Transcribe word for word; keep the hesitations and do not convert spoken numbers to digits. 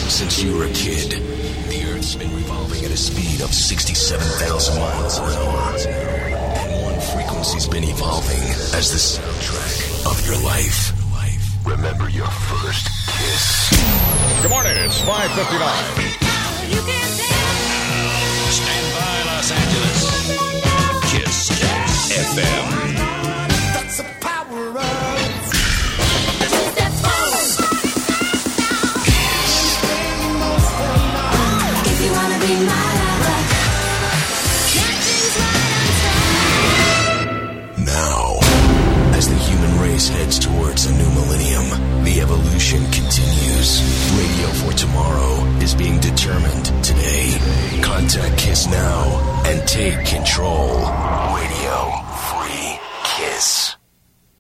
Since you were a kid, the Earth's been revolving at a speed of sixty-seven thousand miles an hour. And one frequency's been evolving as the soundtrack of your life. Remember your first kiss. Good morning, it's five fifty-nine. Stand by, Los Angeles. Kiss F M. That's the power of... If you wanna be my lover, now, as the human race heads towards a new millennium, the evolution continues. Radio for tomorrow is being determined today. Contact KISS now and take control. Radio